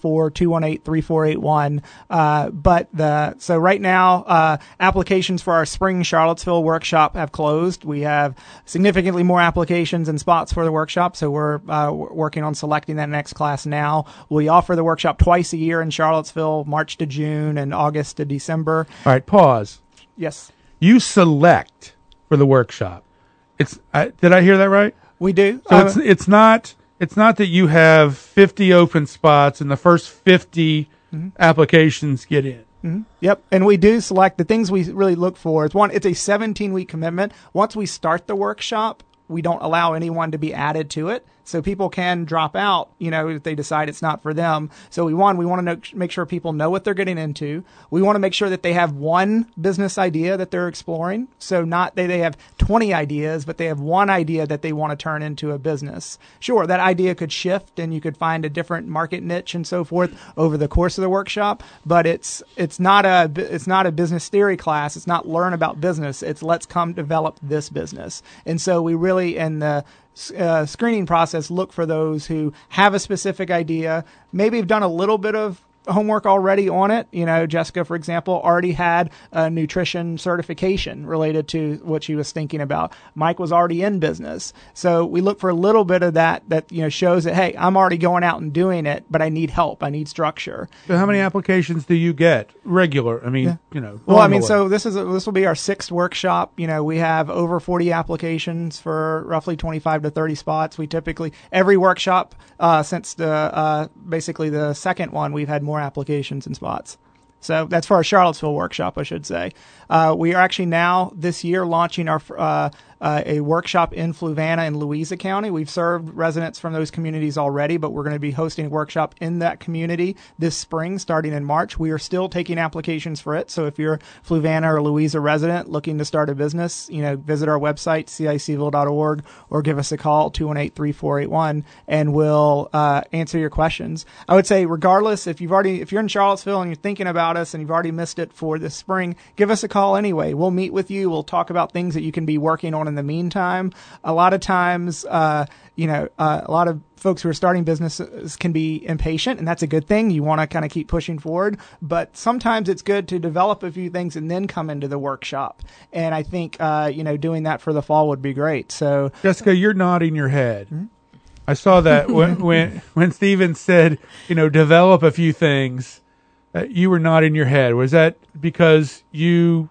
434-218-3481. So right now, applications for our spring Charlottesville workshop have closed. We have significantly more applications and spots for the workshop, so we're working on selecting that next class now. We offer the workshop twice a year in Charlottesville, March to June and August to December. All right, pause. Yes. You select for the workshop. Did I hear that right? We do. So it's not that you have 50 open spots and the first 50 applications get in. Mm-hmm. Yep. And we do select the things we really look for. It's a 17-week commitment. Once we start the workshop, we don't allow anyone to be added to it. So people can drop out, if they decide it's not for them. So we want to make sure people know what they're getting into. We want to make sure that they have one business idea that they're exploring. So not they have 20 ideas, but they have one idea that they want to turn into a business. Sure, that idea could shift and you could find a different market niche and so forth over the course of the workshop. But it's not a business theory class. It's not learn about business. It's let's come develop this business. And so we really, in the screening process, look for those who have a specific idea, maybe have done a little bit of homework already on it. Jessica, for example, already had a nutrition certification related to what she was thinking about. Mike was already in business. So we look for a little bit of that shows that, hey, I'm already going out and doing it, but I need help. I need structure. So how many applications do you get? Regular? So this will be our sixth workshop. We have over 40 applications for roughly 25 to 30 spots. We typically, every workshop since basically the second one, we've had more applications and spots. So that's for our Charlottesville workshop, I should say. We are actually now this year launching our a workshop in Fluvanna and Louisa County. We've served residents from those communities already, but we're going to be hosting a workshop in that community this spring, starting in March. We are still taking applications for it. So if you're a Fluvanna or Louisa resident looking to start a business, visit our website, cicville.org, or give us a call, 218-3481, and we'll answer your questions. I would say, regardless, if you're in Charlottesville and you're thinking about us and you've already missed it for this spring, give us a call anyway. We'll meet with you. We'll talk about things that you can be working on in the meantime. A lot of times, a lot of folks who are starting businesses can be impatient, and that's a good thing. You want to kind of keep pushing forward, but sometimes it's good to develop a few things and then come into the workshop. And I think, doing that for the fall would be great. So, Jessica, you're nodding your head. Mm-hmm. I saw that when Stephen said, develop a few things, you were nodding your head. Was that because you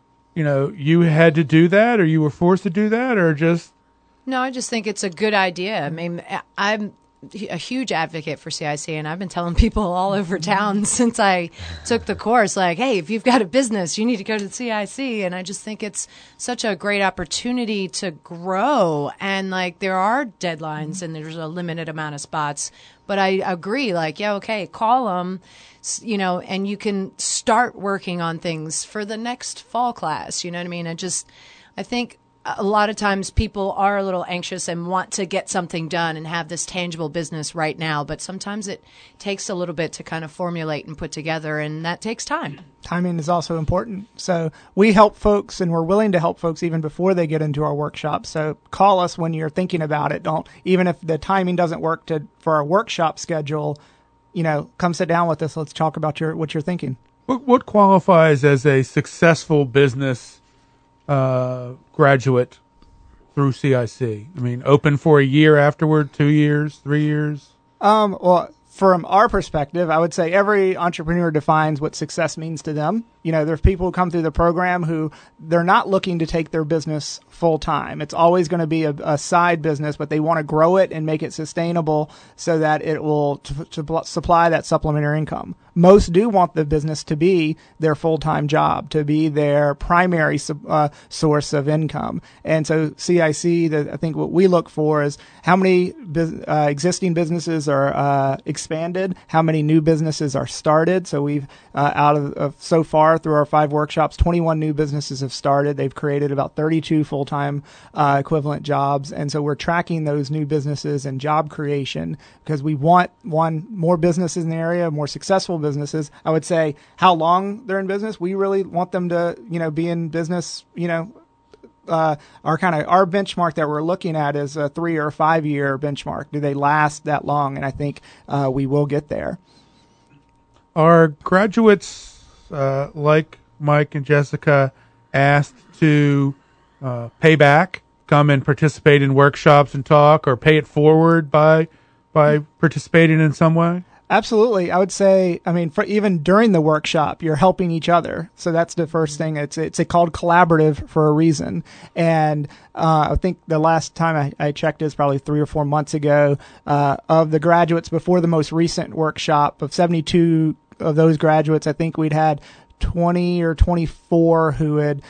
had to do that, or you were forced to do that, or just? No, I just think it's a good idea. I mean, I'm a huge advocate for CIC, and I've been telling people all over town since I took the course, like, hey, if you've got a business, you need to go to the CIC. And I just think it's such a great opportunity to grow. And there are deadlines and there's a limited amount of spots. But I agree, call them, and you can start working on things for the next fall class. You know what I mean? I think a lot of times people are a little anxious and want to get something done and have this tangible business right now. But sometimes it takes a little bit to kind of formulate and put together, and that takes time. Timing is also important. So we help folks, and we're willing to help folks even before they get into our workshop. So call us when you're thinking about it. Even if the timing doesn't work for our workshop schedule, come sit down with us. Let's talk about what you're thinking. What qualifies as a successful business graduate through CIC? I mean, open for a year afterward, 2 years, 3 years? Well, from our perspective, I would say every entrepreneur defines what success means to them. There's people who come through the program who they're not looking to take their business full time. It's always going to be a side business, but they want to grow it and make it sustainable so that it will supply that supplementary income. Most do want the business to be their full-time job, to be their primary source of income. And so CIC, I think what we look for is how many existing businesses are expanded, how many new businesses are started. So we've, out of so far, far through our 5 workshops, 21 new businesses have started. They've created about 32 full-time equivalent jobs. And so we're tracking those new businesses and job creation because we want, more businesses in the area, more successful businesses. I would say how long they're in business. We really want them to, be in business, our benchmark that we're looking at is a 3 or 5 year benchmark. Do they last that long? And I think we will get there. Are graduates like Mike and Jessica asked to pay back, come and participate in workshops and talk, or pay it forward by participating in some way? Absolutely. I would say, for even during the workshop, you're helping each other. So that's the first thing. It's called collaborative for a reason. And I think the last time I checked is probably 3 or 4 months ago. Of the graduates before the most recent workshop, of 72 of those graduates, I think we'd had 20 or 24 who had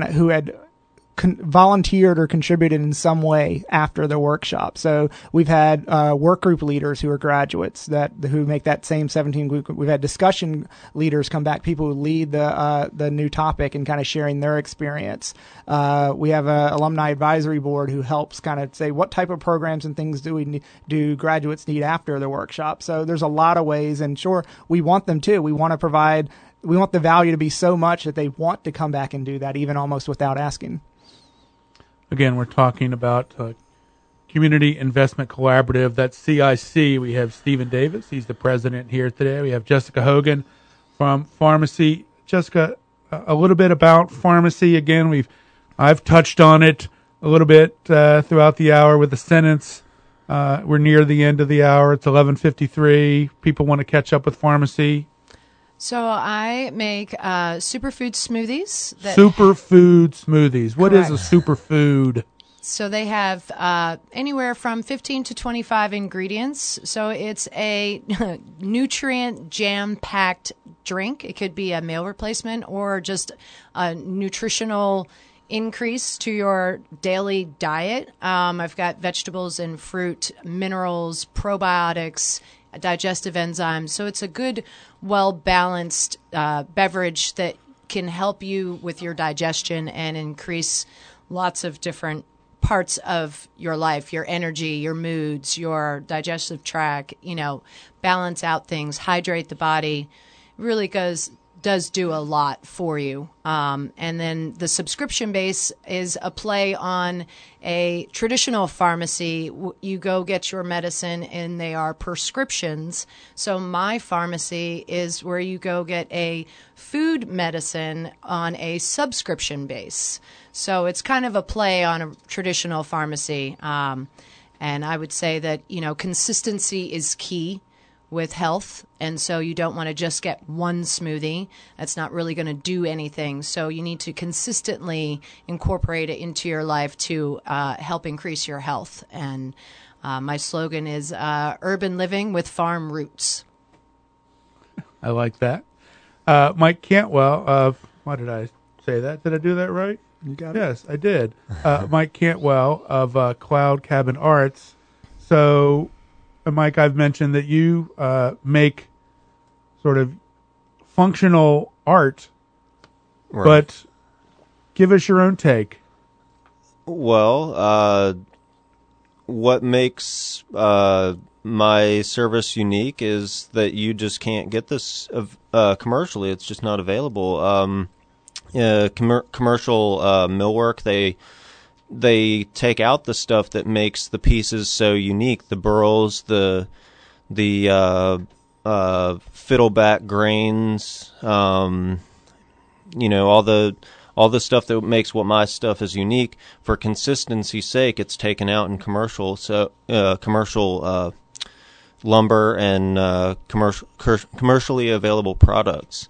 volunteered or contributed in some way after the workshop. So we've had work group leaders who are graduates who make that same 17 group. We've had discussion leaders come back, people who lead the new topic and kind of sharing their experience. We have an alumni advisory board who helps kind of say what type of programs and things do graduates need after the workshop. So there's a lot of ways, and sure, we want them to. We want the value to be so much that they want to come back and do that, even almost without asking. Again, we're talking about Community Investment Collaborative. That's CIC. We have Stephen Davis. He's the president here today. We have Jessica Hogan from Pharmacy. Jessica, a little bit about Pharmacy. Again, I've touched on it a little bit throughout the hour with the sentence. We're near the end of the hour. It's 11:53. People want to catch up with Pharmacy. So I make superfood smoothies. Superfood smoothies. What is a superfood? So they have anywhere from 15 to 25 ingredients. So it's a nutrient jam-packed drink. It could be a meal replacement or just a nutritional increase to your daily diet. I've got vegetables and fruit, minerals, probiotics, digestive enzymes. So it's a good, well-balanced beverage that can help you with your digestion and increase lots of different parts of your life, your energy, your moods, your digestive tract, balance out things, hydrate the body. It really does do a lot for you. And then the subscription base is a play on a traditional pharmacy. You go get your medicine and they are prescriptions. So my pharmacy is where you go get a food medicine on a subscription base. So it's kind of a play on a traditional pharmacy. And I would say that, consistency is key with health, and so you don't want to just get one smoothie. That's not really going to do anything. So you need to consistently incorporate it into your life to help increase your health. And my slogan is urban living with farm roots. I like that. Mike Cantwell why did I say that? Did I do that right? You got it. Yes, I did. Mike Cantwell of Cloud Cabin Arts. So, Mike, I've mentioned that you make sort of functional art, right, but give us your own take. Well, what makes my service unique is that you just can't get this commercially. It's just not available. Commercial millwork, they take out the stuff that makes the pieces so unique. The burls, the fiddleback grains, all the stuff that makes what my stuff is unique. For consistency's sake, it's taken out in commercial lumber and commercially available products.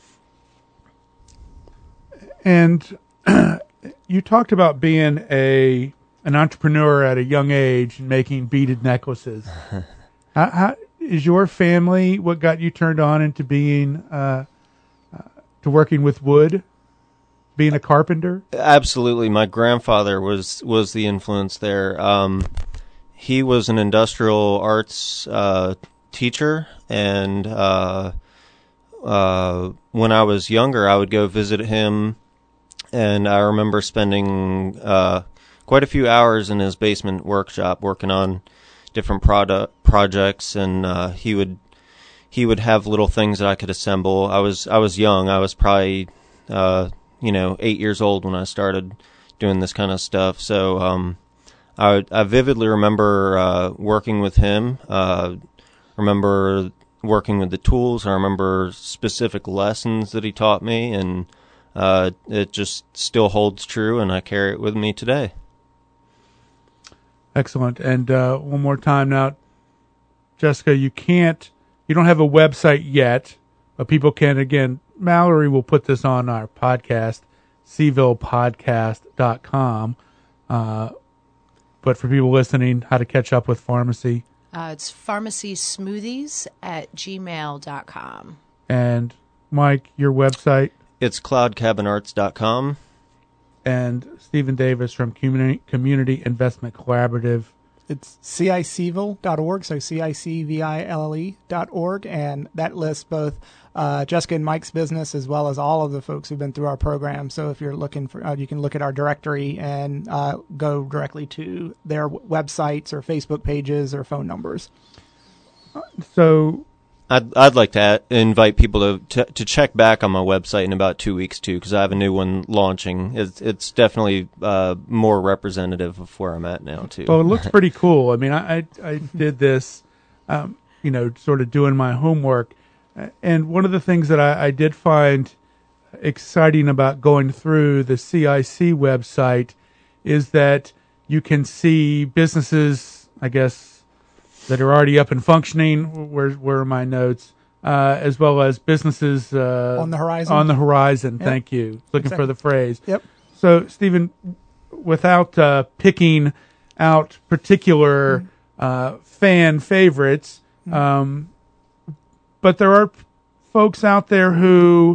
And you talked about being an entrepreneur at a young age and making beaded necklaces. How is your family? What got you turned on into being to working with wood, being a carpenter? Absolutely, my grandfather was the influence there. He was an industrial arts teacher, and when I was younger, I would go visit him, and I remember spending quite a few hours in his basement workshop working on different projects, and he would have little things that I could assemble. I was young. I was probably 8 years old when I started doing this kind of stuff. So I vividly remember working with him. Remember working with the tools. I remember specific lessons that he taught me, and it just still holds true, and I carry it with me today. Excellent. And one more time now, Jessica, you don't have a website yet, but people can, again, Mallory will put this on our podcast, cvillepodcast.com. But for people listening, how to catch up with Pharmacy. It's pharmacysmoothies@gmail.com. And Mike, your website? It's cloudcabinarts.com. And Stephen Davis from Community Investment Collaborative. It's cicville.org, so cicville.org, and that lists both Jessica and Mike's business as well as all of the folks who've been through our program. So if you're looking for, you can look at our directory and go directly to their websites or Facebook pages or phone numbers. So I'd like to invite people to check back on my website in about 2 weeks too, because I have a new one launching. It's definitely more representative of where I'm at now too. Well, it looks pretty cool. I mean, I did this, sort of doing my homework, and one of the things that I did find exciting about going through the CIC website is that you can see businesses, I guess, that are already up and functioning. Where are my notes? As well as businesses on the horizon. On the horizon. Yep. Thank you. Looking for the phrase. Yep. So, Stephen, without picking out particular fan favorites, but there are folks out there who,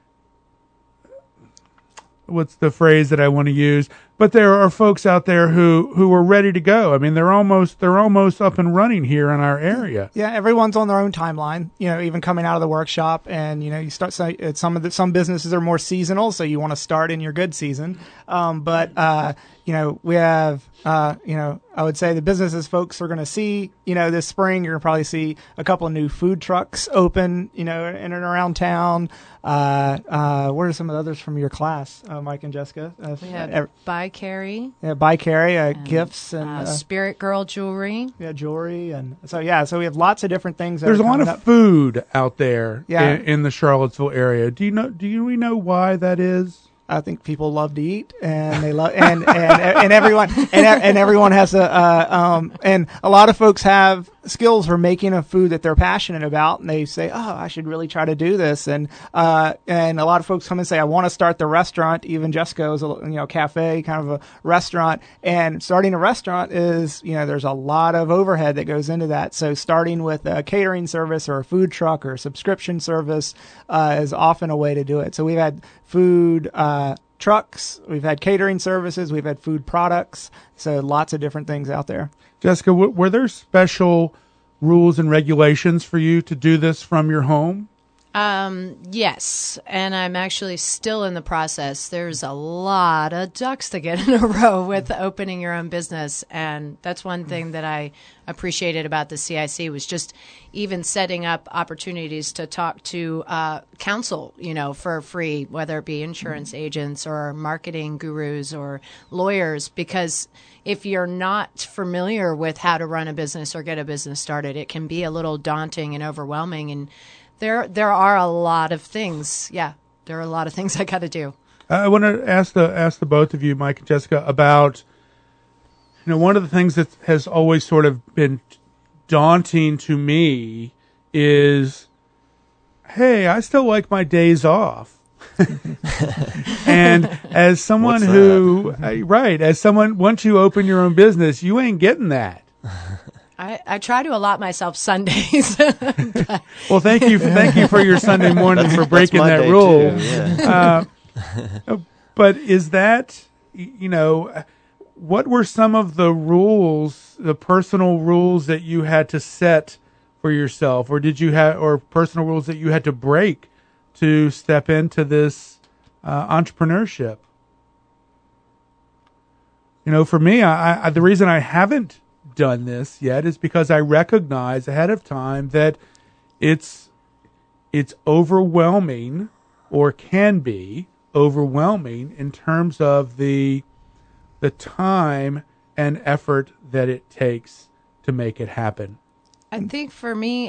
what's the phrase that I want to use? But there are folks out there who are ready to go. I mean, they're almost up and running here in our area. Yeah, everyone's on their own timeline. Even coming out of the workshop, and you start. Some businesses are more seasonal, so you want to start in your good season. But we have. I would say the businesses folks are going to see. This spring you're going to probably see a couple of new food trucks open. In and around town. What are some of the others from your class, Mike and Jessica? We have By Carrie. Yeah, By Carrie, gifts and Spirit Girl jewelry. Yeah, jewelry, and so we have lots of different things. There's a lot of food out there Yeah. in the Charlottesville area. Do we know why that is? I think people love to eat, and they love, and everyone, and everyone has and a lot of folks have skills for making a food that they're passionate about, and they say, "Oh, I should really try to do this." And a lot of folks come and say, "I want to start the restaurant." Even Jessica is a cafe, kind of a restaurant, and starting a restaurant is there's a lot of overhead that goes into that. So starting with a catering service or a food truck or a subscription service is often a way to do it. So we've had food trucks, we've had catering services, we've had food products, so lots of different things out there. Jessica, were there special rules and regulations for you to do this from your home? Yes, and I'm actually still in the process. There's a lot of ducks to get in a row with opening your own business, and that's one thing that I appreciated about the CIC was just even setting up opportunities to talk to counsel, for free, whether it be insurance agents or marketing gurus or lawyers, because if you're not familiar with how to run a business or get a business started, it can be a little daunting and overwhelming, and there are a lot of things. Yeah, there are a lot of things I got to do. I want to ask the both of you, Mike and Jessica, about one of the things that has always sort of been daunting to me is, hey, I still like my days off. And as someone once you open your own business, you ain't getting that. I try to allot myself Sundays. Well, thank you for your Sunday morning for breaking that rule. Yeah. But is that, what were some of the rules, the personal rules that you had to set for yourself, or did you have, or personal rules that you had to break to step into this entrepreneurship. You know, for me, I the reason I haven't done this yet is because I recognize ahead of time that it's overwhelming, or can be overwhelming, in terms of the time and effort that it takes to make it happen. I think for me,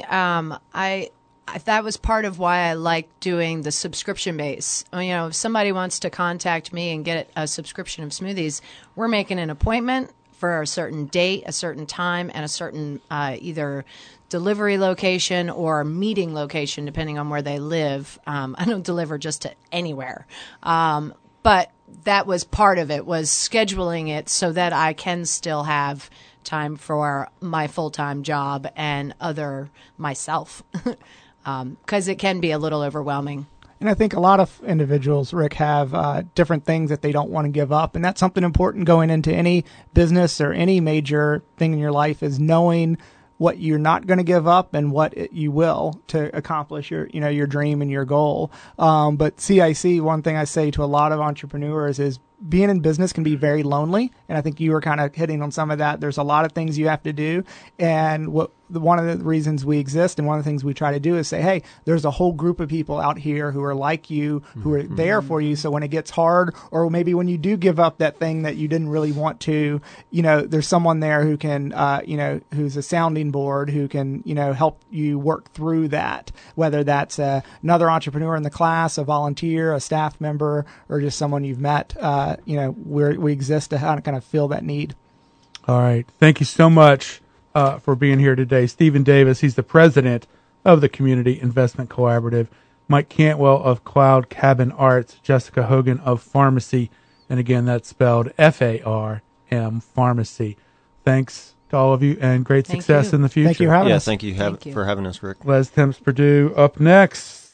that was part of why I like doing the subscription base. You know, if somebody wants to contact me and get a subscription of smoothies, we're making an appointment for a certain date, a certain time, and a certain either delivery location or meeting location, depending on where they live. I don't deliver just to anywhere. But that was part of it, was scheduling it so that I can still have time for my full-time job and myself. Because it can be a little overwhelming. And I think a lot of individuals, Rick, have different things that they don't want to give up. And that's something important going into any business or any major thing in your life, is knowing what you're not going to give up and what you will to accomplish your dream and your goal. But CIC, one thing I say to a lot of entrepreneurs is being in business can be very lonely. And I think you were kind of hitting on some of that. There's a lot of things you have to do. And one of the reasons we exist and one of the things we try to do is say, hey, there's a whole group of people out here who are like you, who are there for you. So when it gets hard, or maybe when you do give up that thing that you didn't really want to, there's someone there who can, who's a sounding board, who can, help you work through that, whether that's another entrepreneur in the class, a volunteer, a staff member, or just someone you've met. We exist to kind of fill that need. All right. Thank you so much for being here today. Stephen Davis, he's the president of the Community Investment Collaborative. Mike Cantwell of Cloud Cabin Arts. Jessica Hogan of Pharmacy. And again, that's spelled F-A-R-M, Pharmacy. Thanks to all of you, and great success in the future. Thank you for having us. Thank you for having us, Rick. Les Temps Purdue up next.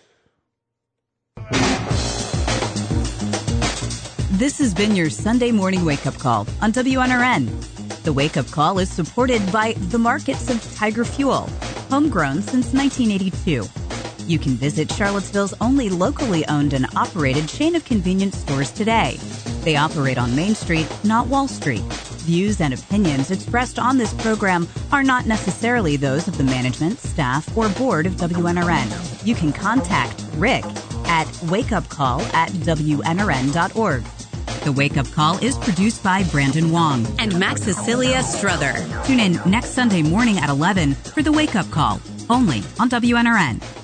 This has been your Sunday morning wake-up call on WNRN. The wake-up call is supported by the markets of Tiger Fuel, homegrown since 1982. You can visit Charlottesville's only locally owned and operated chain of convenience stores today. They operate on Main Street, not Wall Street. Views and opinions expressed on this program are not necessarily those of the management, staff, or board of WNRN. You can contact Rick at wakeupcall@WNRN.org. The Wake Up Call is produced by Brandon Wong and Max Cecilia Struther. Tune in next Sunday morning at 11 for The Wake Up Call, only on WNRN.